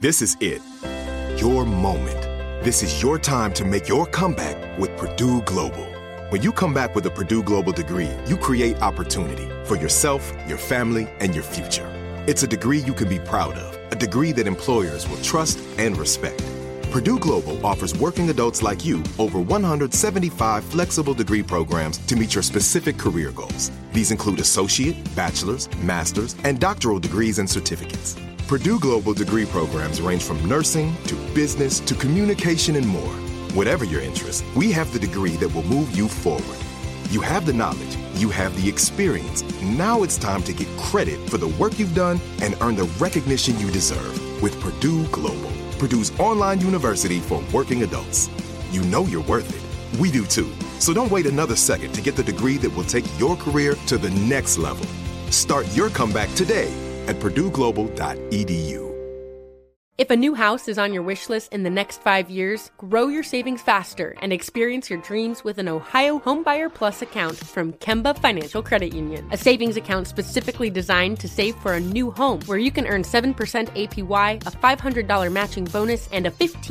This is it. Your moment. This is your time to make your comeback with Purdue Global. When you come back with a Purdue Global degree, you create opportunity for yourself, your family, and your future. It's a degree you can be proud of, a degree that employers will trust and respect. Purdue Global offers working adults like you over 175 flexible degree programs to meet your specific career goals. These include associate, bachelor's, master's, and doctoral degrees and certificates. Purdue Global degree programs range from nursing to business to communication and more. Whatever your interest, we have the degree that will move you forward. You have the knowledge, you have the experience. Now it's time to get credit for the work you've done and earn the recognition you deserve with Purdue Global, Purdue's online university for working adults. You know you're worth it. We do too. So don't wait another second to get the degree that will take your career to the next level. Start your comeback today at purdueglobal.edu. If a new house is on your wish list in the next 5 years, grow your savings faster and experience your dreams with an Ohio Homebuyer Plus account from Kemba Financial Credit Union. A savings account specifically designed to save for a new home where you can earn 7% APY, a $500 matching bonus, and a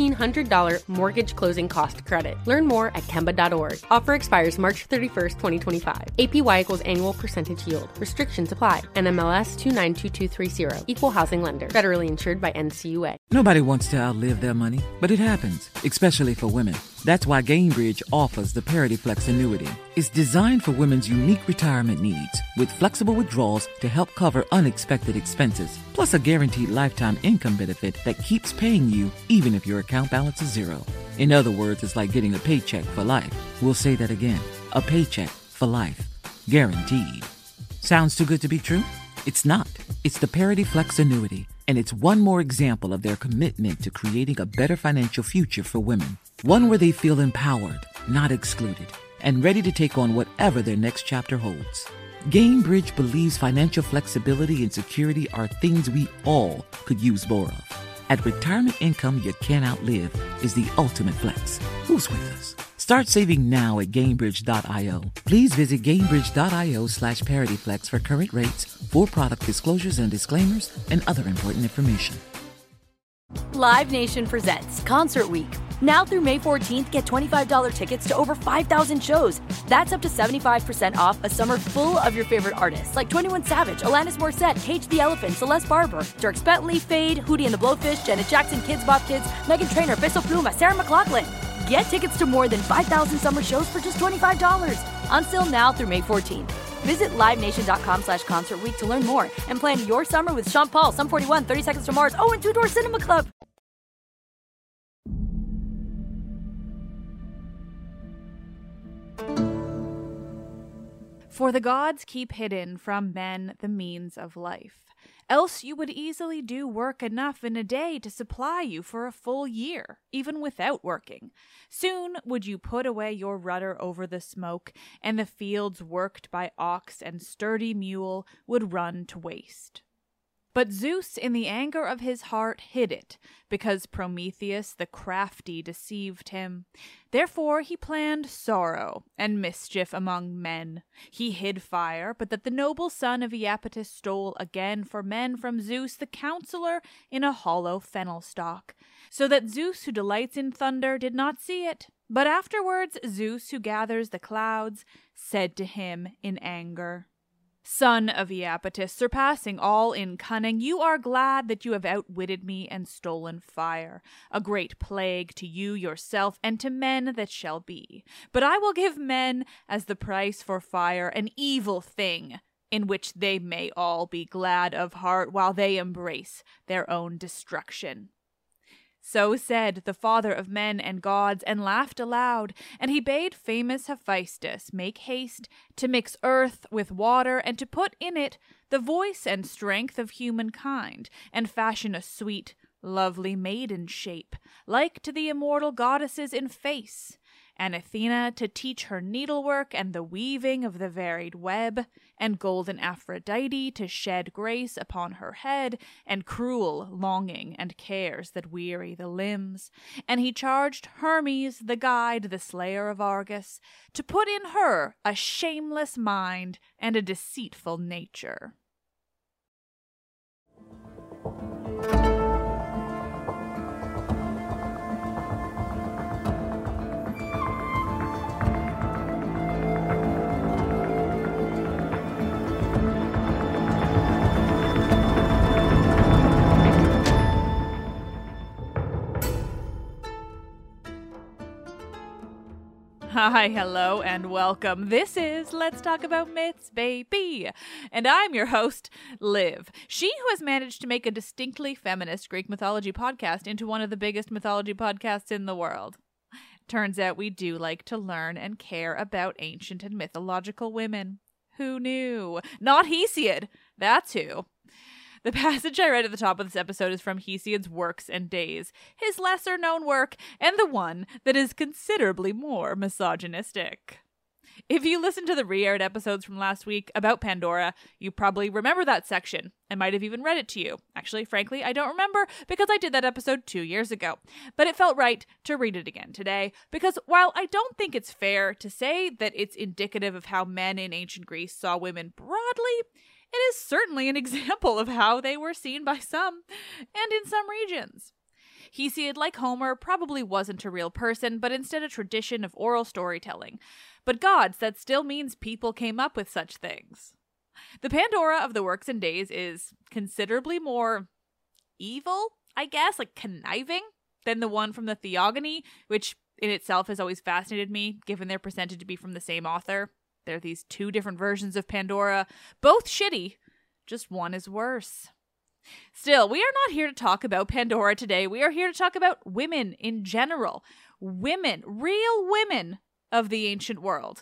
$1,500 mortgage closing cost credit. Learn more at Kemba.org. Offer expires March 31st, 2025. APY equals annual percentage yield. Restrictions apply. NMLS 292230. Equal housing lender. Federally insured by NCUA. Nobody wants to outlive their money, but it happens, especially for women. That's why Gainbridge offers the Parity Flex annuity. It's designed for women's unique retirement needs, with flexible withdrawals to help cover unexpected expenses, plus a guaranteed lifetime income benefit that keeps paying you even if your account balance is zero. In other words, it's like getting a paycheck for life. We'll say that again. A paycheck for life. Guaranteed. Sounds too good to be true? It's not. It's the Parity Flex annuity. And it's one more example of their commitment to creating a better financial future for women. One where they feel empowered, not excluded, and ready to take on whatever their next chapter holds. Gainbridge believes financial flexibility and security are things we all could use more of. At retirement income you can't outlive is the ultimate flex. Who's with us? Start saving now at Gainbridge.io. Please visit Gainbridge.io/ParityFlex for current rates, for product disclosures and disclaimers, and other important information. Live Nation presents Concert Week. Now through May 14th, get $25 tickets to over 5,000 shows. That's up to 75% off a summer full of your favorite artists like 21 Savage, Alanis Morissette, Cage the Elephant, Celeste Barber, Dierks Bentley, Fade, Hootie and the Blowfish, Janet Jackson, Kids Bop Kids, Meghan Trainor, Bissell Pluma, Sarah McLachlan. Get tickets to more than 5,000 summer shows for just $25. Until now through May 14th. Visit LiveNation.com/Concert Week to learn more and plan your summer with Sean Paul, Sum 41, 30 Seconds to Mars, and Two Door Cinema Club. For the gods keep hidden from men the means of life. Else you would easily do work enough in a day to supply you for a full year, even without working. Soon would you put away your rudder over the smoke, and the fields worked by ox and sturdy mule would run to waste. But Zeus, in the anger of his heart, hid it, because Prometheus the crafty deceived him. Therefore he planned sorrow and mischief among men. He hid fire, but that the noble son of Iapetus stole again for men from Zeus the counselor in a hollow fennel stalk, so that Zeus who delights in thunder did not see it. But afterwards Zeus who gathers the clouds said to him in anger, "Son of Iapetus, surpassing all in cunning, you are glad that you have outwitted me and stolen fire, a great plague to you yourself and to men that shall be. But I will give men as the price for fire an evil thing, in which they may all be glad of heart while they embrace their own destruction." So said the father of men and gods, and laughed aloud, and he bade famous Hephaestus make haste to mix earth with water, and to put in it the voice and strength of humankind, and fashion a sweet, lovely maiden shape, like to the immortal goddesses in face, and Athena to teach her needlework and the weaving of the varied web, and golden Aphrodite to shed grace upon her head, and cruel longing and cares that weary the limbs. And he charged Hermes the guide, the slayer of Argus, to put in her a shameless mind and a deceitful nature. Hi, hello, and welcome. This is Let's Talk About Myths, baby. And I'm your host, Liv. She who has managed to make a distinctly feminist Greek mythology podcast into one of the biggest mythology podcasts in the world. Turns out we do like to learn and care about ancient and mythological women. Who knew? Not Hesiod. That's who. The passage I read at the top of this episode is from Hesiod's Works and Days, his lesser-known work, and the one that is considerably more misogynistic. If you listened to the re-aired episodes from last week about Pandora, you probably remember that section. I might have even read it to you. Actually, frankly, I don't remember because I did that episode 2 years ago. But it felt right to read it again today, because while I don't think it's fair to say that it's indicative of how men in ancient Greece saw women broadly, it is certainly an example of how they were seen by some, and in some regions. Hesiod, like Homer, probably wasn't a real person, but instead a tradition of oral storytelling. But gods, that still means people came up with such things. The Pandora of the Works and Days is considerably more evil, I guess, like conniving, than the one from the Theogony, which in itself has always fascinated me, given they're presented to be from the same author. There are these two different versions of Pandora, both shitty, just one is worse. Still, we are not here to talk about Pandora today. We are here to talk about women in general. Women, real women of the ancient world.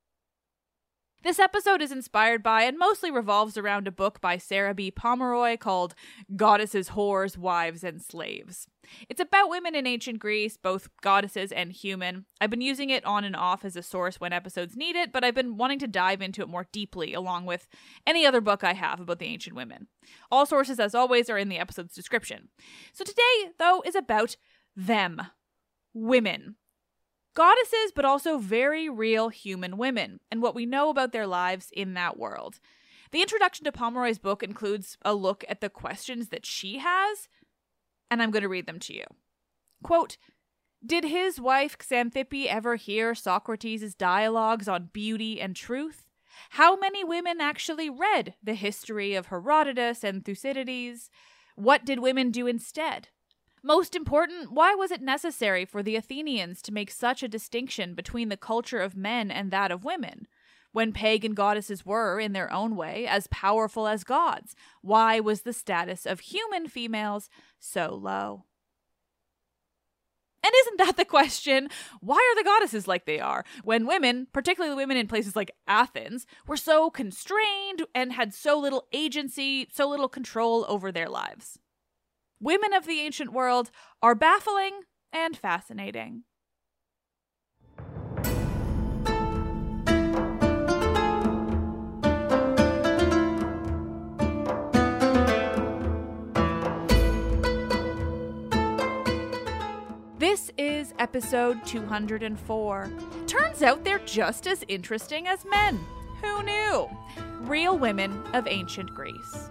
This episode is inspired by and mostly revolves around a book by Sarah B. Pomeroy called Goddesses, Whores, Wives, and Slaves. It's about women in ancient Greece, both goddesses and human. I've been using it on and off as a source when episodes need it, but I've been wanting to dive into it more deeply along with any other book I have about the ancient women. All sources, as always, are in the episode's description. So today, though, is about them. Women. Goddesses, but also very real human women, and what we know about their lives in that world. The introduction to Pomeroy's book includes a look at the questions that she has, and I'm going to read them to you. Quote, "Did his wife Xanthippe ever hear Socrates' dialogues on beauty and truth? How many women actually read the history of Herodotus and Thucydides? What did women do instead? Most important, why was it necessary for the Athenians to make such a distinction between the culture of men and that of women? When pagan goddesses were, in their own way, as powerful as gods, why was the status of human females so low?" And isn't that the question? Why are the goddesses like they are, when women, particularly women in places like Athens, were so constrained and had so little agency, so little control over their lives? Women of the ancient world are baffling and fascinating. This is episode 204. Turns out they're just as interesting as men. Who knew? Real women of ancient Greece.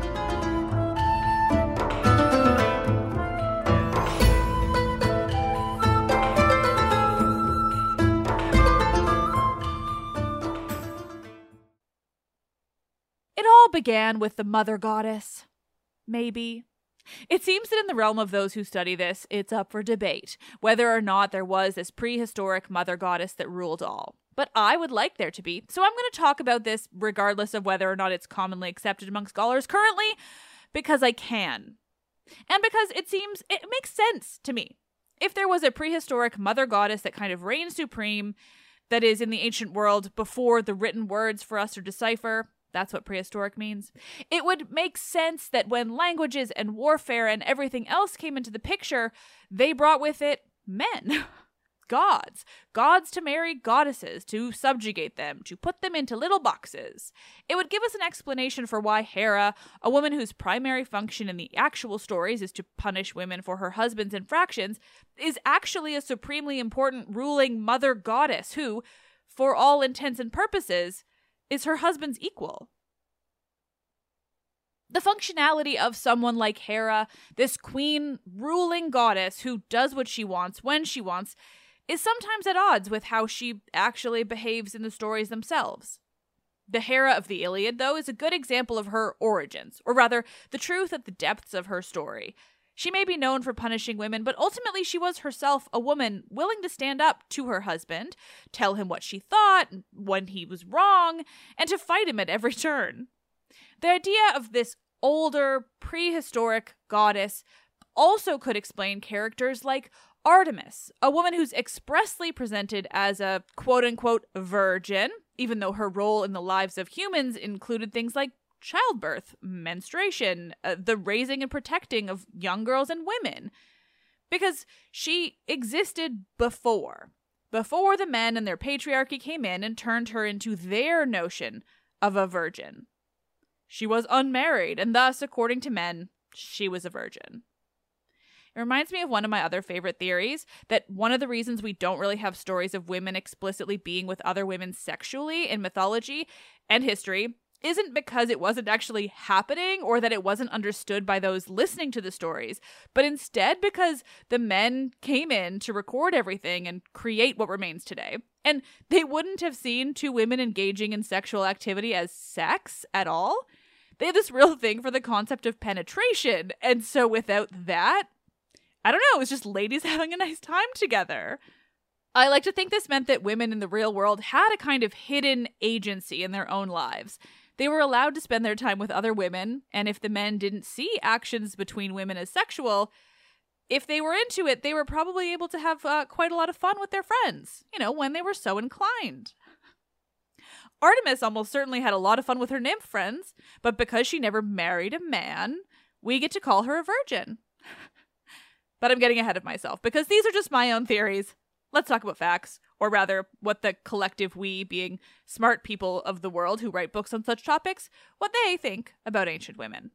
It all began with the mother goddess. Maybe. It seems that in the realm of those who study this, it's up for debate whether or not there was this prehistoric mother goddess that ruled all. But I would like there to be, so I'm going to talk about this regardless of whether or not it's commonly accepted among scholars currently, because I can. And because it makes sense to me. If there was a prehistoric mother goddess that kind of reigned supreme, that is in the ancient world before the written words for us to decipher, that's what prehistoric means, it would make sense that when languages and warfare and everything else came into the picture, they brought with it men. Gods. Gods to marry goddesses, to subjugate them, to put them into little boxes. It would give us an explanation for why Hera, a woman whose primary function in the actual stories is to punish women for her husband's infractions, is actually a supremely important ruling mother goddess who, for all intents and purposes, is her husband's equal. The functionality of someone like Hera, this queen ruling goddess who does what she wants when she wants, is sometimes at odds with how she actually behaves in the stories themselves. The Hera of the Iliad, though, is a good example of her origins, or rather, the truth at the depths of her story. She may be known for punishing women, but ultimately she was herself a woman willing to stand up to her husband, tell him what she thought, when he was wrong, and to fight him at every turn. The idea of this older, prehistoric goddess also could explain characters like Artemis, a woman who's expressly presented as a quote-unquote virgin, even though her role in the lives of humans included things like childbirth, menstruation, the raising and protecting of young girls and women. Because she existed before the men and their patriarchy came in and turned her into their notion of a virgin. She was unmarried, and thus, according to men, she was a virgin. It reminds me of one of my other favorite theories, that one of the reasons we don't really have stories of women explicitly being with other women sexually in mythology and history isn't because it wasn't actually happening or that it wasn't understood by those listening to the stories, but instead because the men came in to record everything and create what remains today. And they wouldn't have seen two women engaging in sexual activity as sex at all. They had this real thing for the concept of penetration. And so without that, I don't know, it was just ladies having a nice time together. I like to think this meant that women in the real world had a kind of hidden agency in their own lives. They were allowed to spend their time with other women, and if the men didn't see actions between women as sexual, if they were into it, they were probably able to have quite a lot of fun with their friends, when they were so inclined. Artemis almost certainly had a lot of fun with her nymph friends, but because she never married a man, we get to call her a virgin. But I'm getting ahead of myself, because these are just my own theories. Let's talk about facts, or rather, what the collective we, being smart people of the world who write books on such topics, what they think about ancient women.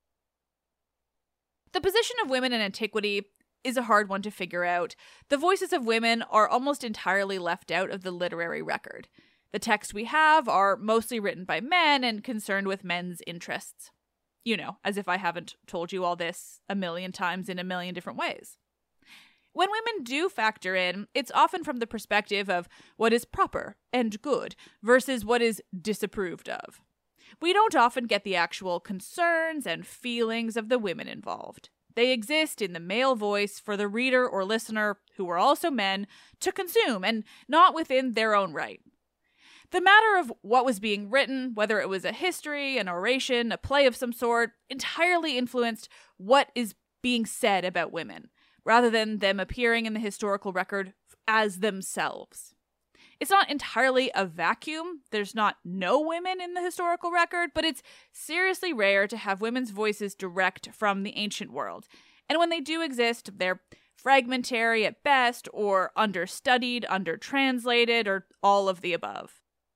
The position of women in antiquity is a hard one to figure out. The voices of women are almost entirely left out of the literary record. The texts we have are mostly written by men and concerned with men's interests. As if I haven't told you all this a million times in a million different ways. When women do factor in, it's often from the perspective of what is proper and good versus what is disapproved of. We don't often get the actual concerns and feelings of the women involved. They exist in the male voice for the reader or listener, who are also men, to consume, and not within their own right. The matter of what was being written, whether it was a history, an oration, a play of some sort, entirely influenced what is being said about women, rather than them appearing in the historical record as themselves. It's not entirely a vacuum. There's not no women in the historical record, but it's seriously rare to have women's voices direct from the ancient world. And when they do exist, they're fragmentary at best, or understudied, undertranslated, or all of the above.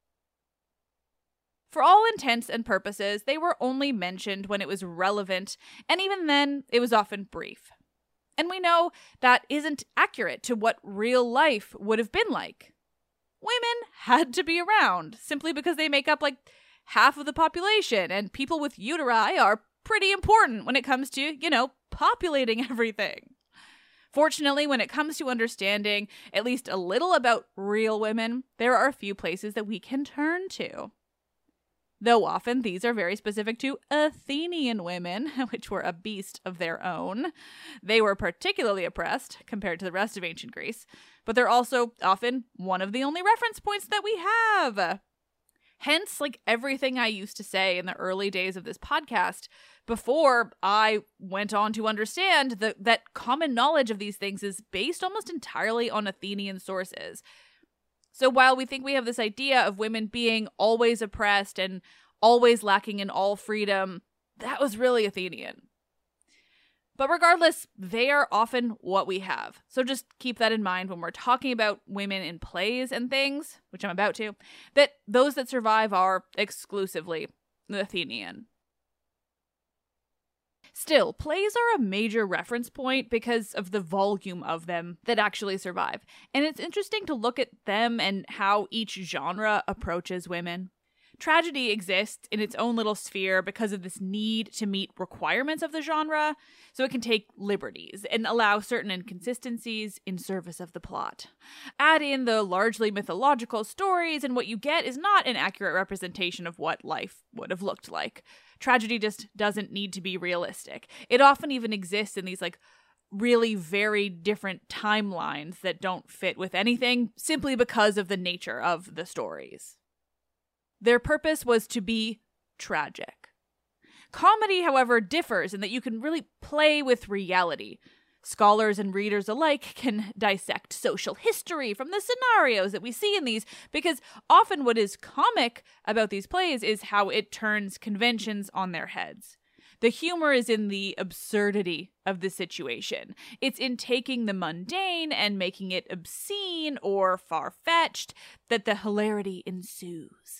For all intents and purposes, they were only mentioned when it was relevant, and even then, it was often brief. And we know that isn't accurate to what real life would have been like. Women had to be around, simply because they make up like half of the population, and people with uteri are pretty important when it comes to, populating everything. Fortunately, when it comes to understanding at least a little about real women, there are a few places that we can turn to. Though often these are very specific to Athenian women, which were a beast of their own. They were particularly oppressed compared to the rest of ancient Greece, but they're also often one of the only reference points that we have. Hence, like everything I used to say in the early days of this podcast, before I went on to understand that common knowledge of these things is based almost entirely on Athenian sources. So while we think we have this idea of women being always oppressed and always lacking in all freedom, that was really Athenian. But regardless, they are often what we have. So just keep that in mind when we're talking about women in plays and things, which I'm about to, that those that survive are exclusively Athenian. Still, plays are a major reference point because of the volume of them that actually survive. And it's interesting to look at them and how each genre approaches women. Tragedy exists in its own little sphere because of this need to meet requirements of the genre, so it can take liberties and allow certain inconsistencies in service of the plot. Add in the largely mythological stories, and what you get is not an accurate representation of what life would have looked like. Tragedy just doesn't need to be realistic. It often even exists in these really very different timelines that don't fit with anything simply because of the nature of the stories. Their purpose was to be tragic. Comedy, however, differs in that you can really play with reality. Scholars and readers alike can dissect social history from the scenarios that we see in these, because often what is comic about these plays is how it turns conventions on their heads. The humor is in the absurdity of the situation. It's in taking the mundane and making it obscene or far-fetched that the hilarity ensues.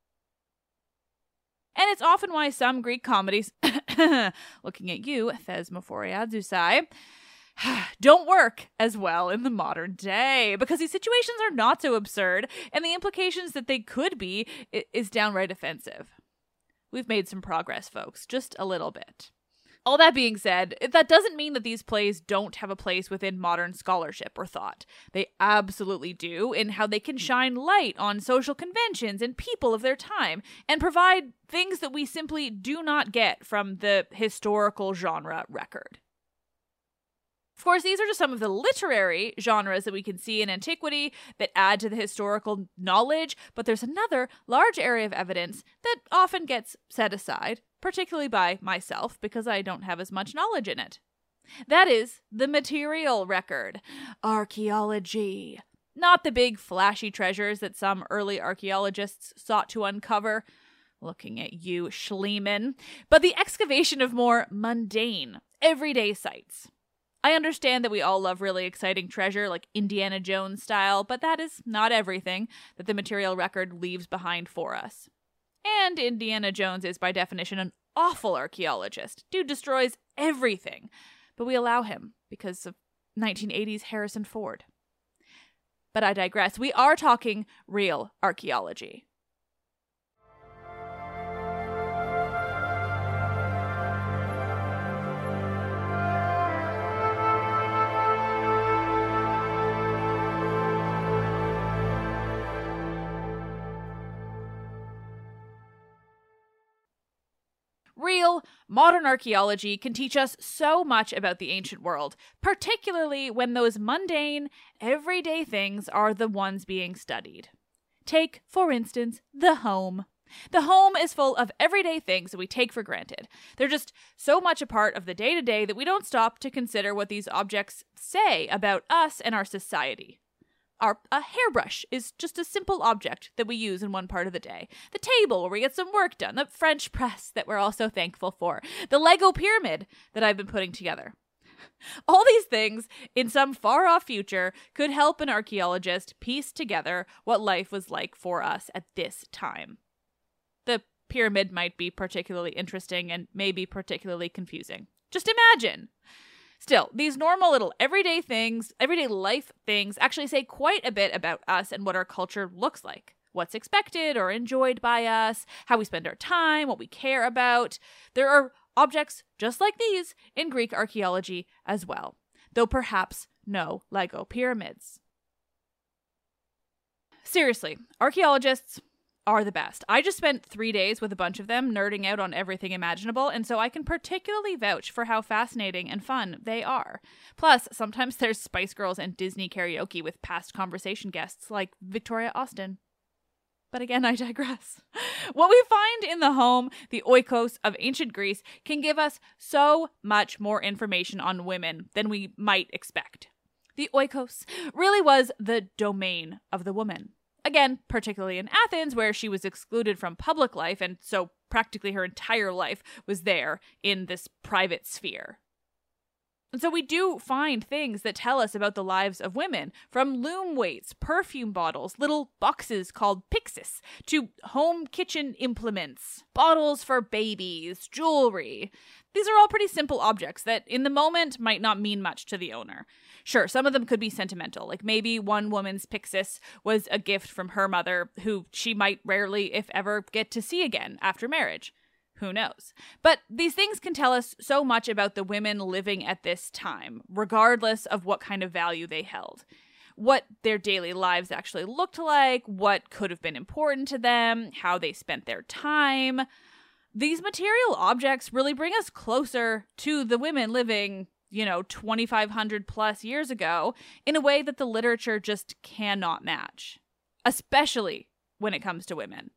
And it's often why some Greek comedies, looking at you, Thesmophoriadzusai, don't work as well in the modern day, because these situations are not so absurd, and the implications that they could be is downright offensive. We've made some progress, folks, just a little bit. All that being said, that doesn't mean that these plays don't have a place within modern scholarship or thought. They absolutely do, in how they can shine light on social conventions and people of their time, and provide things that we simply do not get from the historical genre record. Of course, these are just some of the literary genres that we can see in antiquity that add to the historical knowledge, but there's another large area of evidence that often gets set aside, particularly by myself, because I don't have as much knowledge in it. That is the material record, archaeology. Not the big flashy treasures that some early archaeologists sought to uncover, looking at you, Schliemann, but the excavation of more mundane, everyday sites. I understand that we all love really exciting treasure, like Indiana Jones style, but that is not everything that the material record leaves behind for us. And Indiana Jones is, by definition, an awful archaeologist. Dude destroys everything. But we allow him because of 1980s Harrison Ford. But I digress. We are talking real archaeology. Real, modern archaeology can teach us so much about the ancient world, particularly when those mundane, everyday things are the ones being studied. Take, for instance, the home. The home is full of everyday things that we take for granted. They're just so much a part of the day-to-day that we don't stop to consider what these objects say about us and our society. A hairbrush is just a simple object that we use in one part of the day. The table where we get some work done. The French press that we're also thankful for. The Lego pyramid that I've been putting together. All these things, in some far-off future, could help an archaeologist piece together what life was like for us at this time. The pyramid might be particularly interesting and maybe particularly confusing. Just imagine! Still, these normal little everyday things, everyday life things, actually say quite a bit about us and what our culture looks like. What's expected or enjoyed by us, how we spend our time, what we care about. There are objects just like these in Greek archaeology as well, though perhaps no Lego pyramids. Seriously, archaeologists are the best. I just spent 3 days with a bunch of them nerding out on everything imaginable, and so I can particularly vouch for how fascinating and fun they are. Plus, sometimes there's Spice Girls and Disney karaoke with past conversation guests like Victoria Austin. But again, I digress. What we find in the home, the oikos of ancient Greece, can give us so much more information on women than we might expect. The oikos really was the domain of the woman. Again, particularly in Athens, where she was excluded from public life, and so practically her entire life was there in this private sphere. And so we do find things that tell us about the lives of women, from loom weights, perfume bottles, little boxes called pyxis, to home kitchen implements, bottles for babies, jewelry. These are all pretty simple objects that in the moment might not mean much to the owner. Sure, some of them could be sentimental, like maybe one woman's pyxis was a gift from her mother who she might rarely, if ever, get to see again after marriage. Who knows? But these things can tell us so much about the women living at this time, regardless of what kind of value they held. What their daily lives actually looked like, what could have been important to them, how they spent their time. These material objects really bring us closer to the women living, 2,500 plus years ago in a way that the literature just cannot match, especially when it comes to women.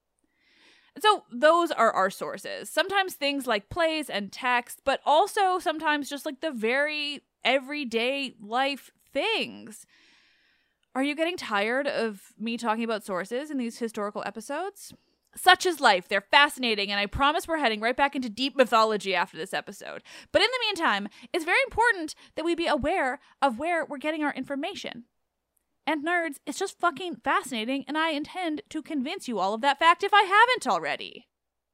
So those are our sources. Sometimes things like plays and text, but also sometimes just like the very everyday life things. Are you getting tired of me talking about sources in these historical episodes? Such is life. They're fascinating, and I promise we're heading right back into deep mythology after this episode. But in the meantime, it's very important that we be aware of where we're getting our information. And nerds, it's just fucking fascinating, and I intend to convince you all of that fact if I haven't already.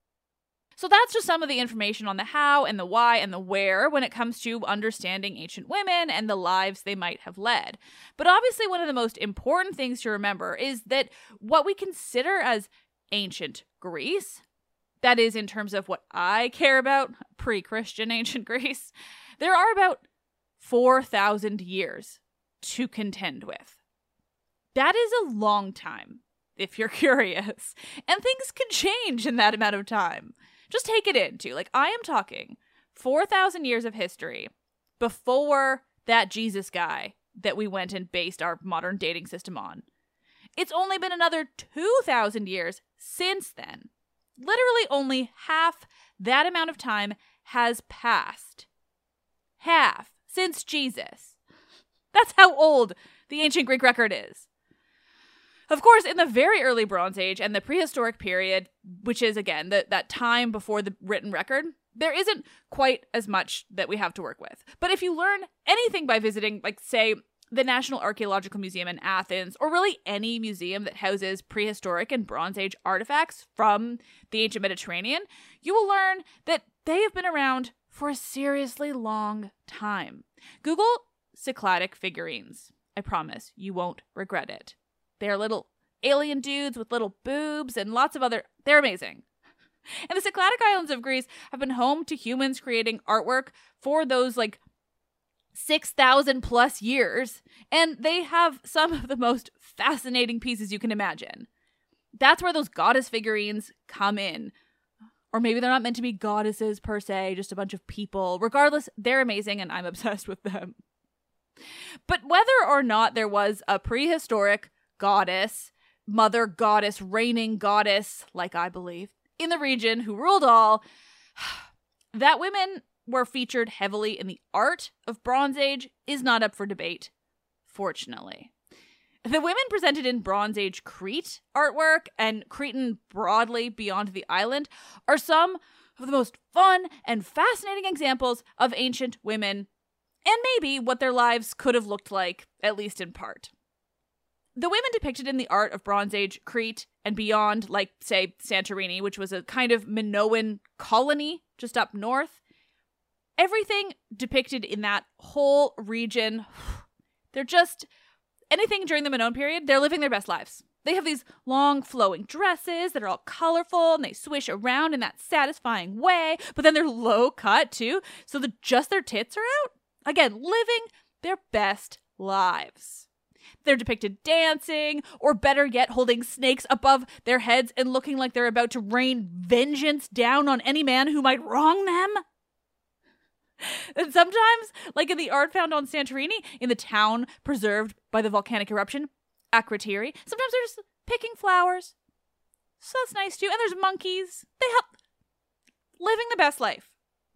So that's just some of the information on the how and the why and the where when it comes to understanding ancient women and the lives they might have led. But obviously one of the most important things to remember is that what we consider as ancient Greece, that is in terms of what I care about, pre-Christian ancient Greece, there are about 4,000 years to contend with. That is a long time, if you're curious. And things can change in that amount of time. Just take it in, too. I am talking 4,000 years of history before that Jesus guy that we went and based our modern dating system on. It's only been another 2,000 years since then. Literally only half that amount of time has passed. Half since Jesus. That's how old the ancient Greek record is. Of course, in the very early Bronze Age and the prehistoric period, which is, again, that time before the written record, there isn't quite as much that we have to work with. But if you learn anything by visiting, say, the National Archaeological Museum in Athens, or really any museum that houses prehistoric and Bronze Age artifacts from the ancient Mediterranean, you will learn that they have been around for a seriously long time. Google Cycladic figurines. I promise you won't regret it. They're little alien dudes with little boobs and lots of other... They're amazing. And the Cycladic Islands of Greece have been home to humans creating artwork for those, 6,000 plus years, and they have some of the most fascinating pieces you can imagine. That's where those goddess figurines come in. Or maybe they're not meant to be goddesses per se, just a bunch of people. Regardless, they're amazing and I'm obsessed with them. But whether or not there was a prehistoric goddess, mother goddess, reigning goddess, like I believe, in the region who ruled all, that women were featured heavily in the art of Bronze Age is not up for debate, fortunately. The women presented in Bronze Age Crete artwork and Cretan broadly beyond the island are some of the most fun and fascinating examples of ancient women, and maybe what their lives could have looked like, at least in part. The women depicted in the art of Bronze Age Crete and beyond, say, Santorini, which was a kind of Minoan colony just up north, everything depicted in that whole region, they're just, anything during the Minoan period, they're living their best lives. They have these long flowing dresses that are all colorful and they swish around in that satisfying way, but then they're low cut too, so just their tits are out. Again, living their best lives. They're depicted dancing, or better yet, holding snakes above their heads and looking like they're about to rain vengeance down on any man who might wrong them. And sometimes, like in the art found on Santorini, in the town preserved by the volcanic eruption, Akrotiri, sometimes they're just picking flowers. So that's nice too. And there's monkeys. They help living the best life.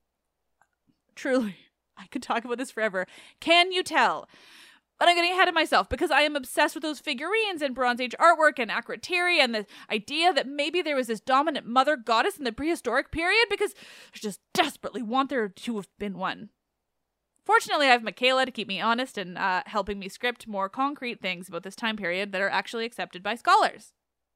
Truly, I could talk about this forever. Can you tell? But I'm getting ahead of myself because I am obsessed with those figurines and Bronze Age artwork and Akrotiri and the idea that maybe there was this dominant mother goddess in the prehistoric period because I just desperately want there to have been one. Fortunately, I have Michaela to keep me honest and helping me script more concrete things about this time period that are actually accepted by scholars.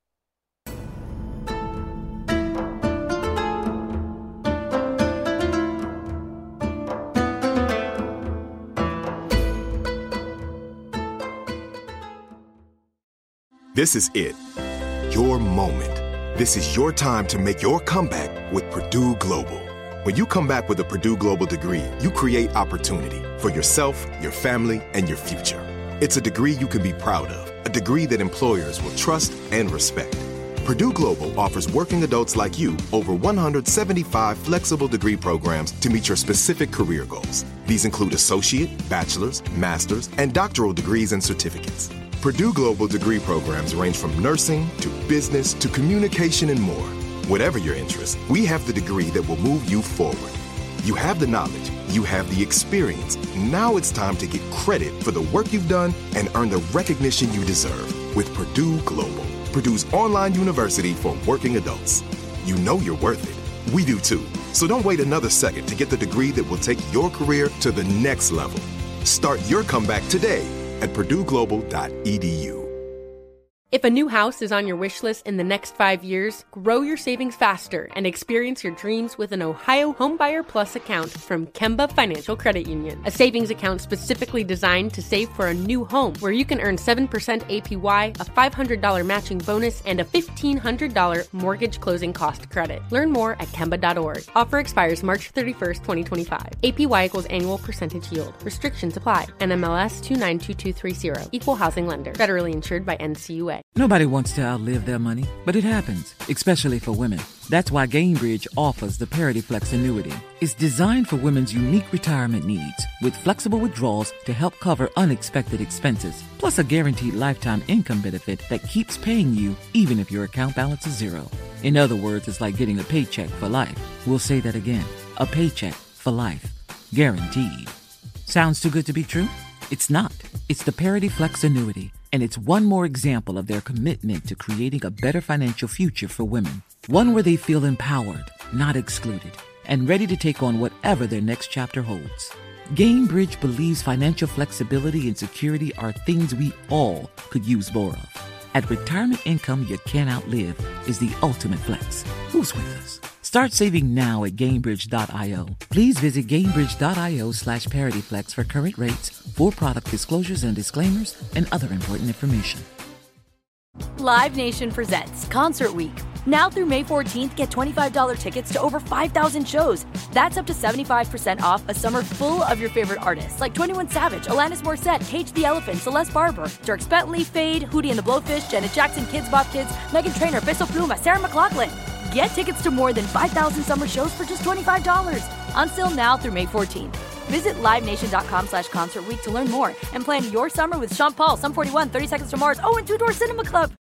This is it. Your moment. This is your time to make your comeback with Purdue Global. When you come back with a Purdue Global degree, you create opportunity for yourself, your family, and your future. It's a degree you can be proud of, a degree that employers will trust and respect. Purdue Global offers working adults like you over 175 flexible degree programs to meet your specific career goals. These include associate, bachelor's, master's, and doctoral degrees and certificates. Purdue Global degree programs range from nursing to business to communication and more. Whatever your interest, we have the degree that will move you forward. You have the knowledge, you have the experience. Now it's time to get credit for the work you've done and earn the recognition you deserve with Purdue Global, Purdue's online university for working adults. You know you're worth it. We do too. So don't wait another second to get the degree that will take your career to the next level. Start your comeback today at purdueglobal.edu. If a new house is on your wish list in the next 5 years, grow your savings faster and experience your dreams with an Ohio Homebuyer Plus account from Kemba Financial Credit Union. A savings account specifically designed to save for a new home where you can earn 7% APY, a $500 matching bonus, and a $1,500 mortgage closing cost credit. Learn more at Kemba.org. Offer expires March 31st, 2025. APY equals annual percentage yield. Restrictions apply. NMLS 292230. Equal housing lender. Federally insured by NCUA. Nobody wants to outlive their money, but it happens, especially for women. That's why Gainbridge offers the Parity Flex annuity. It's designed for women's unique retirement needs, with flexible withdrawals to help cover unexpected expenses, plus a guaranteed lifetime income benefit that keeps paying you even if your account balance is zero. In other words, it's like getting a paycheck for life. We'll say that again. A paycheck for life. Guaranteed. Sounds too good to be true? It's not. It's the Parity Flex annuity. And it's one more example of their commitment to creating a better financial future for women. One where they feel empowered, not excluded, and ready to take on whatever their next chapter holds. Gainbridge believes financial flexibility and security are things we all could use more of. At retirement income you can't outlive is the ultimate flex. Who's with us? Start saving now at Gainbridge.io. Please visit Gainbridge.io/ParityFlex for current rates, for product disclosures and disclaimers, and other important information. Live Nation presents Concert Week. Now through May 14th, get $25 tickets to over 5,000 shows. That's up to 75% off a summer full of your favorite artists like 21 Savage, Alanis Morissette, Cage the Elephant, Celeste Barber, Dierks Bentley, Fade, Hootie and the Blowfish, Janet Jackson, Kids Bop Kids, Meghan Trainor, Bissell Pluma, Sarah McLachlan. Get tickets to more than 5,000 summer shows for just $25. Until now through May 14th. Visit LiveNation.com/Concert Week to learn more and plan your summer with Sean Paul, Sum 41, 30 Seconds to Mars, and Two Door Cinema Club.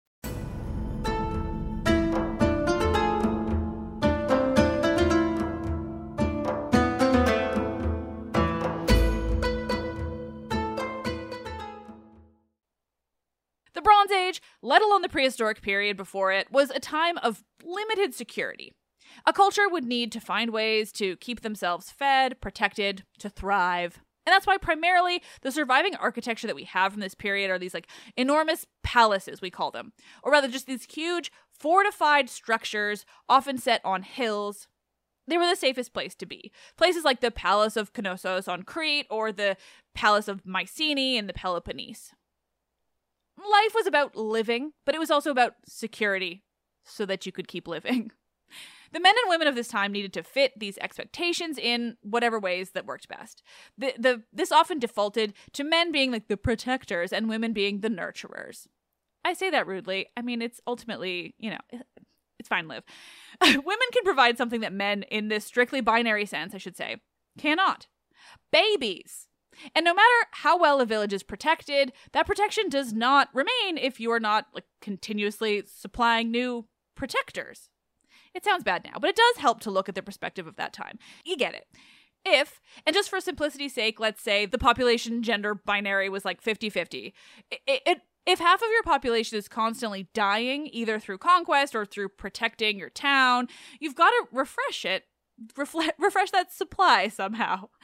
The Bronze Age, let alone the prehistoric period before it, was a time of limited security. A culture would need to find ways to keep themselves fed, protected, to thrive. And that's why primarily the surviving architecture that we have from this period are these enormous palaces, we call them. Or rather just these huge fortified structures, often set on hills. They were the safest place to be. Places like the Palace of Knossos on Crete or the Palace of Mycenae in the Peloponnese. Life was about living, but it was also about security, so that you could keep living. The men and women of this time needed to fit these expectations in whatever ways that worked best. This often defaulted to men being the protectors and women being the nurturers. I say that rudely. I mean, it's ultimately, it's fine, Liv. Women can provide something that men, in this strictly binary sense, I should say, cannot. Babies. And no matter how well a village is protected, that protection does not remain if you are not continuously supplying new protectors. It sounds bad now, but it does help to look at the perspective of that time. You get it. If, and just for simplicity's sake, let's say the population gender binary was 50-50. If half of your population is constantly dying, either through conquest or through protecting your town, you've got to refresh it, refresh that supply somehow.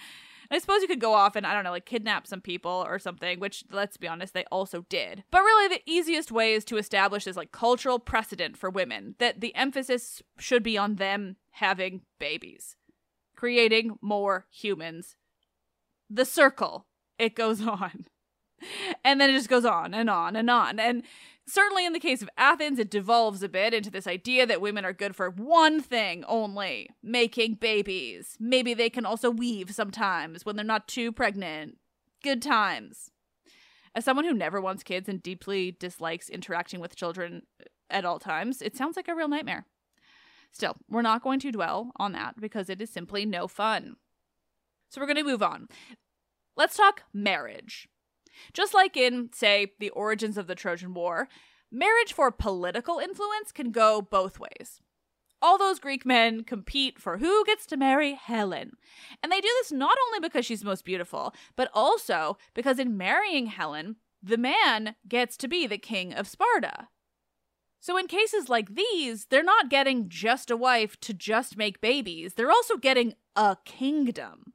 And I suppose you could go off and, I don't know, like kidnap some people or something, which, let's be honest, they also did. But really, the easiest way is to establish this like cultural precedent for women, that the emphasis should be on them having babies, creating more humans. The circle, it goes on. And then it just goes on and on and on. And certainly in the case of Athens, it devolves a bit into this idea that women are good for one thing only, making babies. Maybe they can also weave sometimes when they're not too pregnant. Good times. As someone who never wants kids and deeply dislikes interacting with children at all times, it sounds like a real nightmare. Still, we're not going to dwell on that because it is simply no fun. So we're going to move on. Let's talk marriage. Just like in, say, the origins of the Trojan War, marriage for political influence can go both ways. All those Greek men compete for who gets to marry Helen. And they do this not only because she's most beautiful, but also because in marrying Helen, the man gets to be the king of Sparta. So in cases like these, they're not getting just a wife to just make babies. They're also getting a kingdom.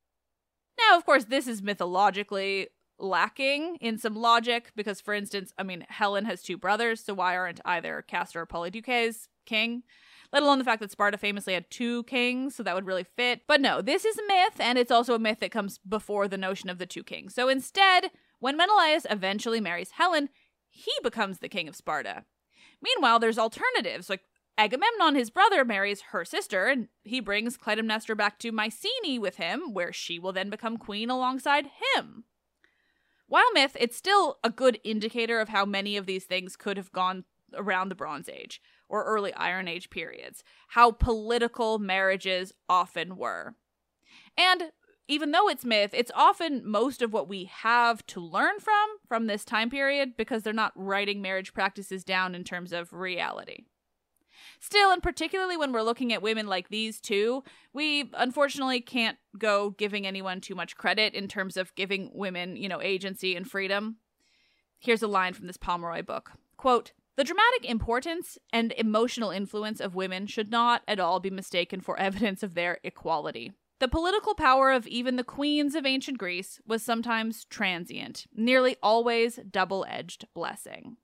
Now, of course, this is mythologically lacking in some logic because, for instance, Helen has two brothers, so why aren't either Castor or Polydeuces king? Let alone the fact that Sparta famously had two kings, so that would really fit. But no, this is a myth, and it's also a myth that comes before the notion of the two kings. So instead, when Menelaus eventually marries Helen, he becomes the king of Sparta. Meanwhile, there's alternatives, like Agamemnon, his brother, marries her sister, and he brings Clytemnestra back to Mycenae with him, where she will then become queen alongside him. While myth, it's still a good indicator of how many of these things could have gone around the Bronze Age or early Iron Age periods, how political marriages often were. And even though it's myth, it's often most of what we have to learn from this time period because they're not writing marriage practices down in terms of reality. Still, and particularly when we're looking at women like these two, we unfortunately can't go giving anyone too much credit in terms of giving women, agency and freedom. Here's a line from this Pomeroy book. Quote, "The dramatic importance and emotional influence of women should not at all be mistaken for evidence of their equality. The political power of even the queens of ancient Greece was sometimes transient, nearly always double-edged blessing."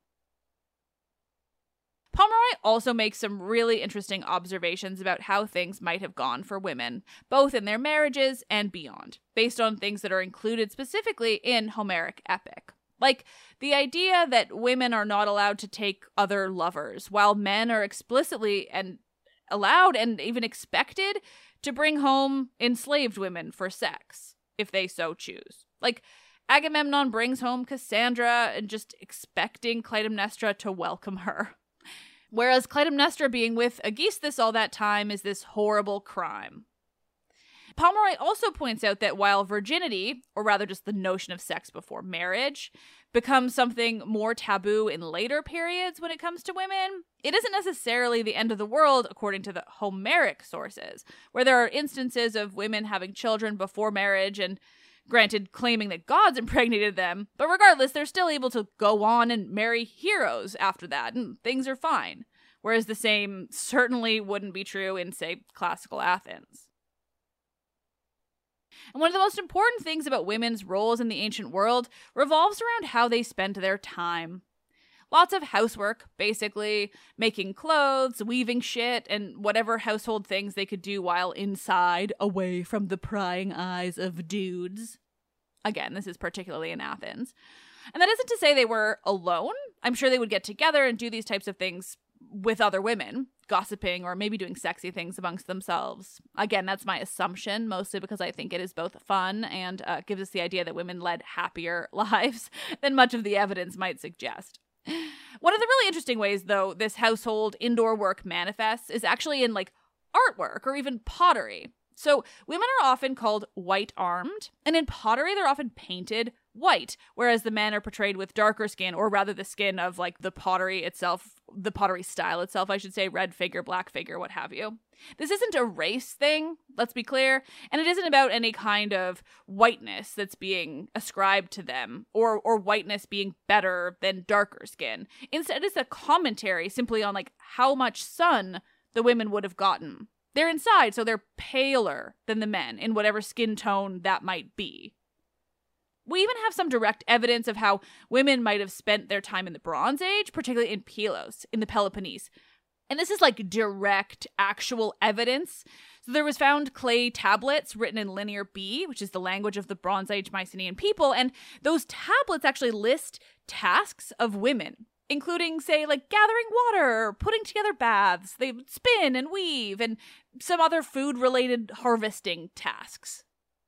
Pomeroy also makes some really interesting observations about how things might have gone for women, both in their marriages and beyond, based on things that are included specifically in Homeric epic. Like the idea that women are not allowed to take other lovers, while men are explicitly and allowed and even expected to bring home enslaved women for sex, if they so choose. Like Agamemnon brings home Cassandra and just expecting Clytemnestra to welcome her. Whereas Clytemnestra being with Aegisthus all that time is this horrible crime. Pomeroy also points out that while virginity, or rather just the notion of sex before marriage, becomes something more taboo in later periods when it comes to women, it isn't necessarily the end of the world according to the Homeric sources, where there are instances of women having children before marriage and, granted, claiming that gods impregnated them, but regardless, they're still able to go on and marry heroes after that, and things are fine. Whereas the same certainly wouldn't be true in, say, classical Athens. And one of the most important things about women's roles in the ancient world revolves around how they spent their time. Lots of housework, basically, making clothes, weaving shit, and whatever household things they could do while inside, away from the prying eyes of dudes. Again, this is particularly in Athens. And that isn't to say they were alone. I'm sure they would get together and do these types of things with other women, gossiping or maybe doing sexy things amongst themselves. Again, that's my assumption, mostly because I think it is both fun and gives us the idea that women led happier lives than much of the evidence might suggest. One of the really interesting ways, though, this household indoor work manifests is actually in, artwork or even pottery. So women are often called white-armed, and in pottery they're often painted white, whereas the men are portrayed with darker skin, or rather the skin of, the pottery itself, the pottery style itself, I should say, red figure, black figure, what have you. This isn't a race thing, let's be clear, and it isn't about any kind of whiteness that's being ascribed to them, or whiteness being better than darker skin. Instead, it's a commentary simply on, how much sun the women would have gotten They're inside, so they're paler than the men in whatever skin tone that might be. We even have some direct evidence of how women might have spent their time in the Bronze Age, particularly in Pylos, in the Peloponnese. And this is like direct, actual evidence. So there was found clay tablets written in Linear B, which is the language of the Bronze Age Mycenaean people, and those tablets actually list tasks of women, including, say, like gathering water, or putting together baths. They would spin and weave, and some other food-related harvesting tasks.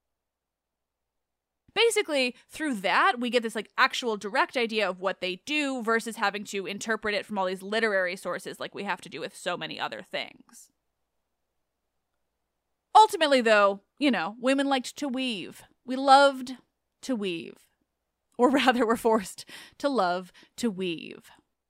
Basically, through that, we get this like actual direct idea of what they do versus having to interpret it from all these literary sources like we have to do with so many other things. Ultimately, though, women liked to weave. We loved to weave. Or rather, were forced to love to weave.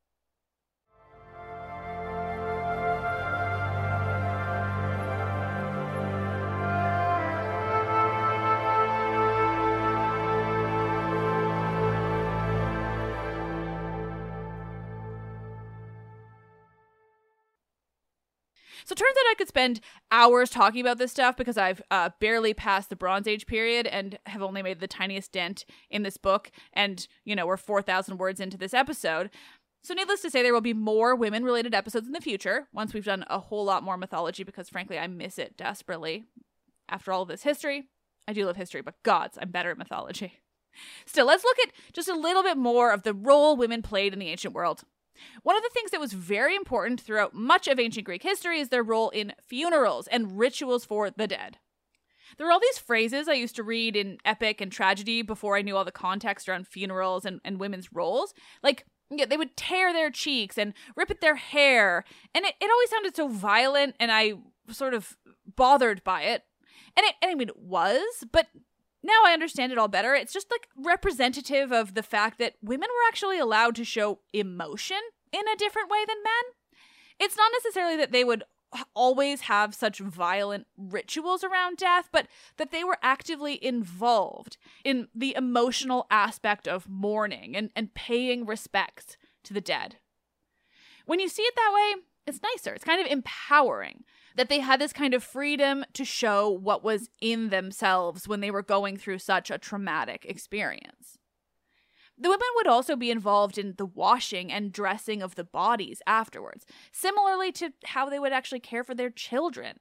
So it turns out I could spend hours talking about this stuff because I've barely passed the Bronze Age period and have only made the tiniest dent in this book. And, we're 4,000 words into this episode. So needless to say, there will be more women-related episodes in the future once we've done a whole lot more mythology because, frankly, I miss it desperately. After all of this history, I do love history, but gods, I'm better at mythology. Still, let's look at just a little bit more of the role women played in the ancient world. One of the things that was very important throughout much of ancient Greek history is their role in funerals and rituals for the dead. There were all these phrases I used to read in epic and tragedy before I knew all the context around funerals and women's roles. Like, they would tear their cheeks and rip at their hair, and it always sounded so violent, and I was sort of bothered by it. And it was, but now I understand it all better. It's just like representative of the fact that women were actually allowed to show emotion in a different way than men. It's not necessarily that they would always have such violent rituals around death, but that they were actively involved in the emotional aspect of mourning and paying respects to the dead. When you see it that way, it's nicer. It's kind of empowering that they had this kind of freedom to show what was in themselves when they were going through such a traumatic experience. The women would also be involved in the washing and dressing of the bodies afterwards, similarly to how they would actually care for their children.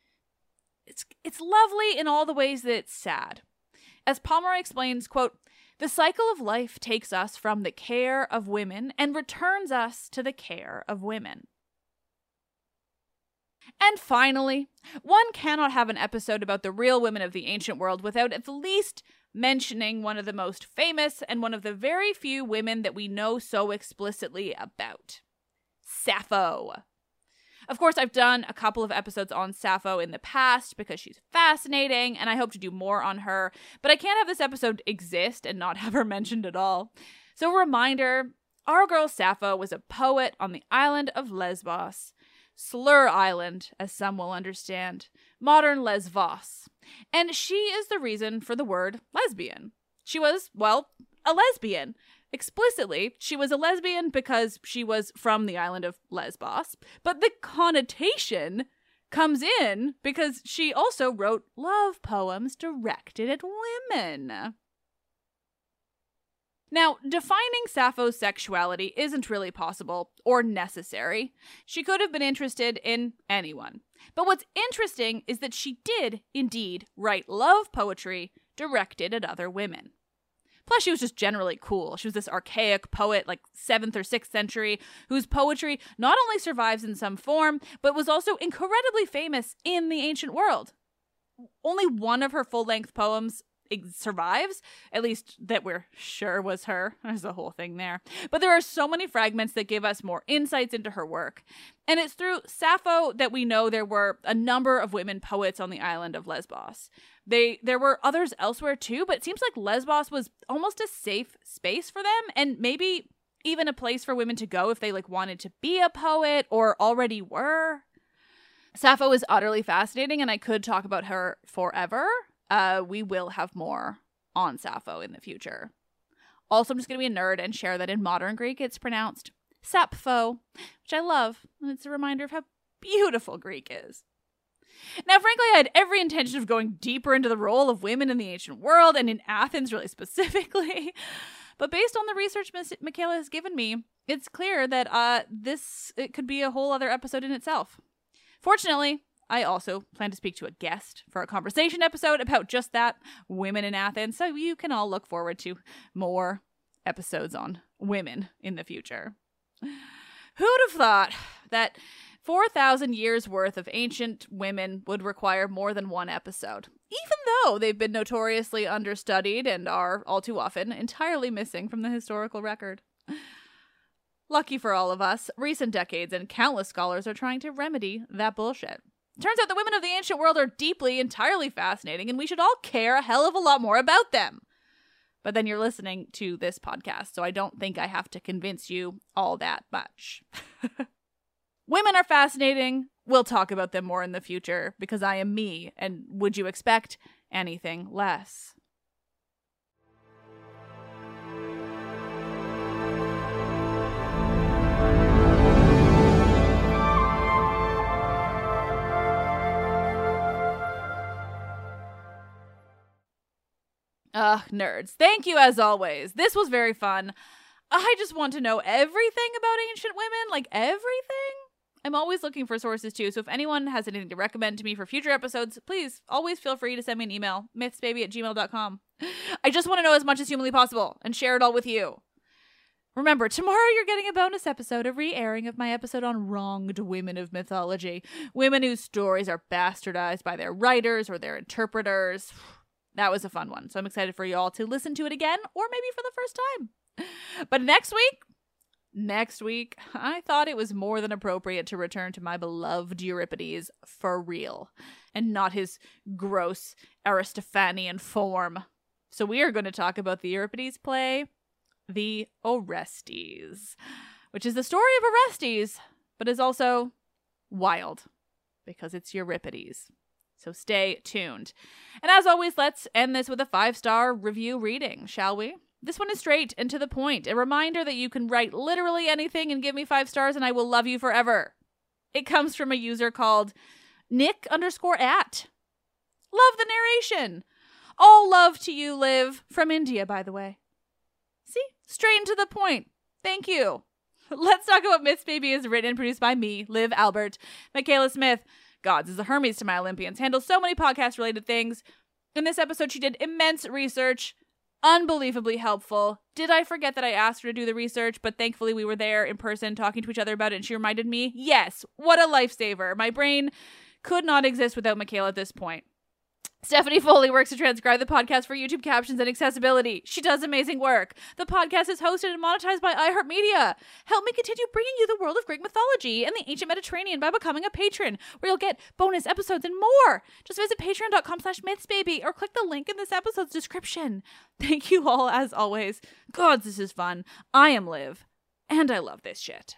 It's lovely in all the ways that it's sad. As Pomeroy explains, quote, "The cycle of life takes us from the care of women and returns us to the care of women." And finally, one cannot have an episode about the real women of the ancient world without at least mentioning one of the most famous and one of the very few women that we know so explicitly about. Sappho. Of course, I've done a couple of episodes on Sappho in the past because she's fascinating, and I hope to do more on her, but I can't have this episode exist and not have her mentioned at all. So a reminder, our girl Sappho was a poet on the island of Lesbos. Slur Island, as some will understand, modern Lesvos. And she is the reason for the word lesbian. She was, well, a lesbian. Explicitly, she was a lesbian because she was from the island of Lesbos, but the connotation comes in because she also wrote love poems directed at women. Now, defining Sappho's sexuality isn't really possible or necessary. She could have been interested in anyone. But what's interesting is that she did, indeed, write love poetry directed at other women. Plus, she was just generally cool. She was this archaic poet, like 7th or 6th century, whose poetry not only survives in some form, but was also incredibly famous in the ancient world. Only one of her full-length poems survives, at least that we're sure was her. There's a whole thing there. But there are so many fragments that give us more insights into her work. And it's through Sappho that we know there were a number of women poets on the island of Lesbos. There were others elsewhere too, but it seems like Lesbos was almost a safe space for them, and maybe even a place for women to go if they wanted to be a poet or already were. Sappho is utterly fascinating, and I could talk about her forever. We will have more on Sappho in the future. Also, I'm just going to be a nerd and share that in modern Greek it's pronounced Sappho, which I love, and it's a reminder of how beautiful Greek is. Now, frankly, I had every intention of going deeper into the role of women in the ancient world and in Athens really specifically. But based on the research Michaela has given me, it's clear that it could be a whole other episode in itself. Fortunately, I also plan to speak to a guest for a conversation episode about just that, women in Athens, so you can all look forward to more episodes on women in the future. Who'd have thought that 4,000 years worth of ancient women would require more than one episode, even though they've been notoriously understudied and are, all too often, entirely missing from the historical record. Lucky for all of us, recent decades and countless scholars are trying to remedy that bullshit. Turns out the women of the ancient world are deeply, entirely fascinating, and we should all care a hell of a lot more about them. But then you're listening to this podcast, so I don't think I have to convince you all that much. Women are fascinating. We'll talk about them more in the future, because I am me, and would you expect anything less? Nerds. Thank you as always. This was very fun. I just want to know everything about ancient women, like everything. I'm always looking for sources too, so if anyone has anything to recommend to me for future episodes, please always feel free to send me an email, mythsbaby@gmail.com. I just want to know as much as humanly possible and share it all with you. Remember, tomorrow you're getting a bonus episode, a re-airing of my episode on wronged women of mythology, women whose stories are bastardized by their writers or their interpreters. That was a fun one, so I'm excited for you all to listen to it again, or maybe for the first time. But next week, I thought it was more than appropriate to return to my beloved Euripides for real, and not his gross Aristophanian form. So we are going to talk about the Euripides play, The Orestes, which is the story of Orestes, but is also wild, because it's Euripides. So stay tuned. And as always, let's end this with a 5-star review reading, shall we? This one is straight and to the point. A reminder that you can write literally anything and give me 5 stars and I will love you forever. It comes from a user called Nick_@. Love the narration. All love to you, Liv. From India, by the way. See? Straight and to the point. Thank you. Let's Talk About Myths Baby is written and produced by me, Liv Albert. Michaela Smith, Gods is the Hermes to my Olympians, handles so many podcast-related things. In this episode, she did immense research. Unbelievably helpful. Did I forget that I asked her to do the research, but thankfully we were there in person talking to each other about it and she reminded me? Yes. What a lifesaver. My brain could not exist without Michaela at this point. Stephanie Foley works to transcribe the podcast for YouTube captions and accessibility. She does amazing work. The podcast is hosted and monetized by iHeartMedia. Help me continue bringing you the world of Greek mythology and the ancient Mediterranean by becoming a patron, where you'll get bonus episodes and more. Just visit patreon.com/mythsbaby or click the link in this episode's description. Thank you all, as always. Gods, this is fun. I am Liv, and I love this shit.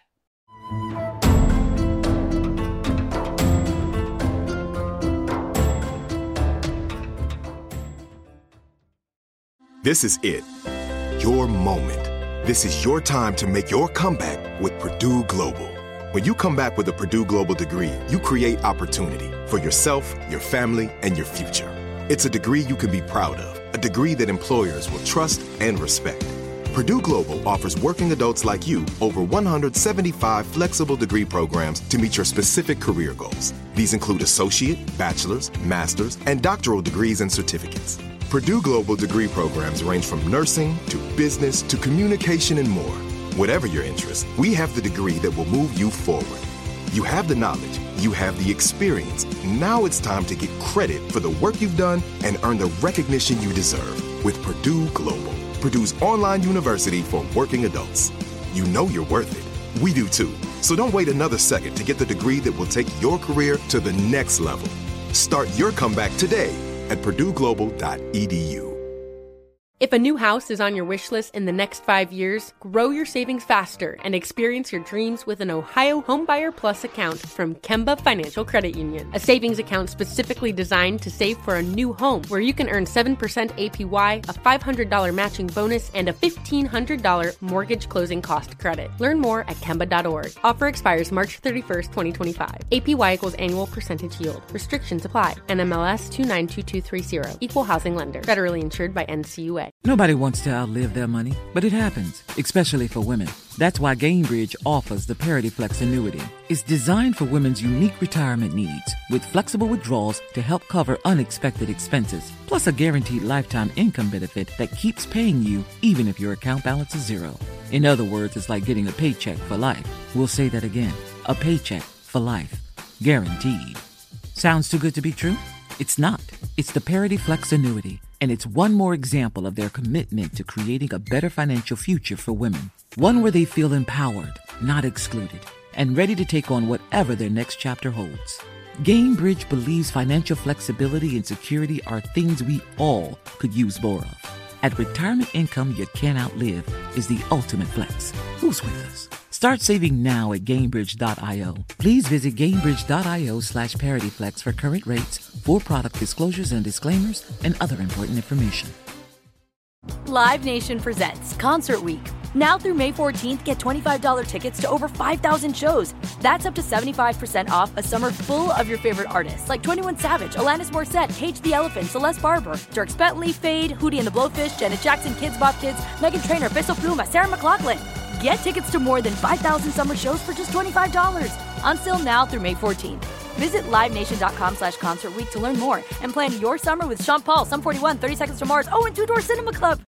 This is it. Your moment. This is your time to make your comeback with Purdue Global. When you come back with a Purdue Global degree, you create opportunity for yourself, your family, and your future. It's a degree you can be proud of, a degree that employers will trust and respect. Purdue Global offers working adults like you over 175 flexible degree programs to meet your specific career goals. These include associate, bachelor's, master's, and doctoral degrees and certificates. Purdue Global degree programs range from nursing to business to communication and more. Whatever your interest, we have the degree that will move you forward. You have the knowledge, you have the experience. Now it's time to get credit for the work you've done and earn the recognition you deserve with Purdue Global, Purdue's online university for working adults. You know you're worth it. We do too. So don't wait another second to get the degree that will take your career to the next level. Start your comeback today at purdueglobal.edu. If a new house is on your wish list in the next 5 years, grow your savings faster and experience your dreams with an Ohio Homebuyer Plus account from Kemba Financial Credit Union. A savings account specifically designed to save for a new home where you can earn 7% APY, a $500 matching bonus, and a $1,500 mortgage closing cost credit. Learn more at Kemba.org. Offer expires March 31st, 2025. APY equals annual percentage yield. Restrictions apply. NMLS 292230. Equal housing lender. Federally insured by NCUA. Nobody wants to outlive their money, but it happens, especially for women. That's why Gainbridge offers the Parity Flex annuity. It's designed for women's unique retirement needs, with flexible withdrawals to help cover unexpected expenses, plus a guaranteed lifetime income benefit that keeps paying you even if your account balance is zero. In other words, it's like getting a paycheck for life. We'll say that again. A paycheck for life. Guaranteed. Sounds too good to be true? It's not. It's the Parity Flex annuity, and it's one more example of their commitment to creating a better financial future for women. One where they feel empowered, not excluded, and ready to take on whatever their next chapter holds. Gainbridge believes financial flexibility and security are things we all could use more of. At retirement income you can't outlive is the ultimate flex. Who's with us? Start saving now at Gainbridge.io. Please visit Gainbridge.io/ParityFlex for current rates, for product disclosures and disclaimers, and other important information. Live Nation presents Concert Week. Now through May 14th, get $25 tickets to over 5,000 shows. That's up to 75% off a summer full of your favorite artists like 21 Savage, Alanis Morissette, Cage the Elephant, Celeste Barber, Dierks Bentley, Fade, Hootie and the Blowfish, Janet Jackson, Kids Bop Kids, Meghan Trainor, Peso Pluma, Sarah McLachlan. Get tickets to more than 5,000 summer shows for just $25. On sale now through May 14th. Visit LiveNation.com/Concert Week to learn more and plan your summer with Sean Paul, Sum 41, 30 Seconds to Mars, and Two Door Cinema Club.